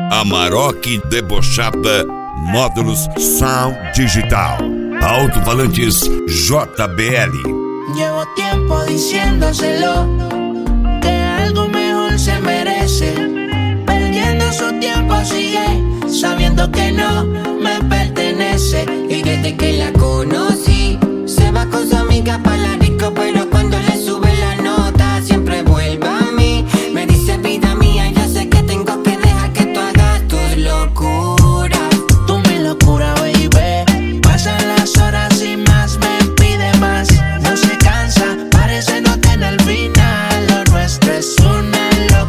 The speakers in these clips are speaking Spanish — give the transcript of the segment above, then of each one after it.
Amarok Debochada Módulos Sound Digital. Alto-falantes JBL. Llevo tiempo diciéndoselo que algo mejor se merece. Perdiendo su tiempo sigue sabiendo que no me pertenece. Y desde que la conocí se va con su amiga para la disco, pero cuando le sube la nota siempre vuelve a mí. Me dice vida mía, yo sé que tengo que dejar que tú hagas tus locuras. Tú mi locura, baby. Pasan las horas y más me pide más. No se cansa, parece no tener final. Lo nuestro es una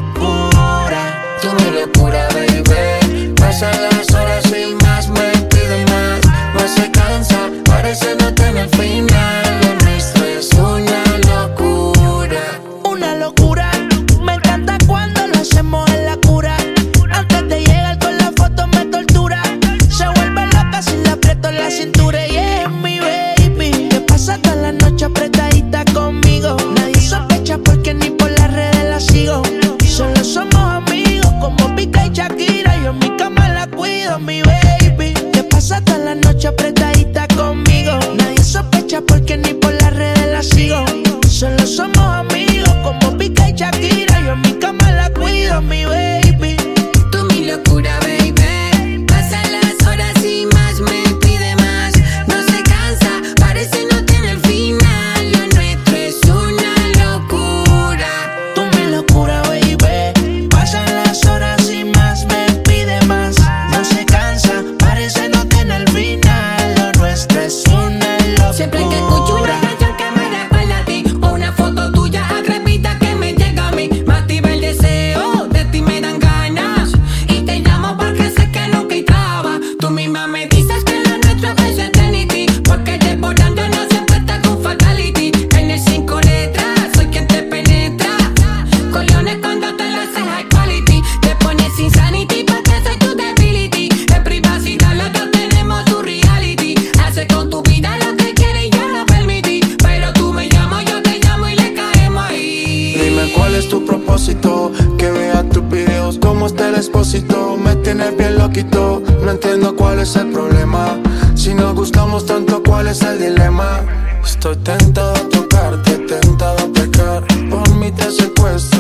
locura. Tú mi locura, baby. Pasan las horas y más me pide más. No se cansa, parece no tener final. Lo nuestro es una locura. Una locura. Me encanta cuando lo hacemos en la cura. Antes de llegar con la foto me tortura. Se vuelve loca si le aprieto la cintura. Y es mi baby, que pasa toda la noche apretadita conmigo. Nadie sospecha porque ni por las redes la sigo. Solo somos amigos como Pica y Shakira. Yo en mi cama la cuido, mi baby, que pasa toda la noche apretadita conmigo. Nadie sospecha porque ni por las redes la sigo. Solo somos amigos como Pica y Shakira. Yo en mi cama la cuido, mi baby. Tú mi locura, baby. Pasan las horas y más me pide más. No se cansa, parece no tener final. Lo nuestro es una locura. Tú mi locura, baby. Pasan las horas y más me pide más. No se cansa, parece no tener final. Lo nuestro es una locura. Siempre que escucho una canción que me recuerda a ti, o una foto tuya atrevida que me llega a mí, me activa el deseo, de ti me dan ganas. Y te llamo porque sé que nunca hay traba. Tú misma me dices que lo nuestro es eternity, porque desbordando no siempre está con fatality. En el 5 letras soy quien te penetra. Coliones cuando te lo haces high quality. Te pones insanity porque soy tu debility. En privacidad los dos tenemos tu reality. Hace con tu vida lo que quieres y yo lo permití. Pero tú me llamas, yo te llamo y le caemos ahí. Dime cuál es tu propósito, que vea tus videos como está el expósito. Me tienes bien loquito, no entiendo cuál es el problema. Si nos gustamos tanto, ¿cuál es el dilema? Estoy tentado a tocarte, tentado a pecar. Por mí te secuestro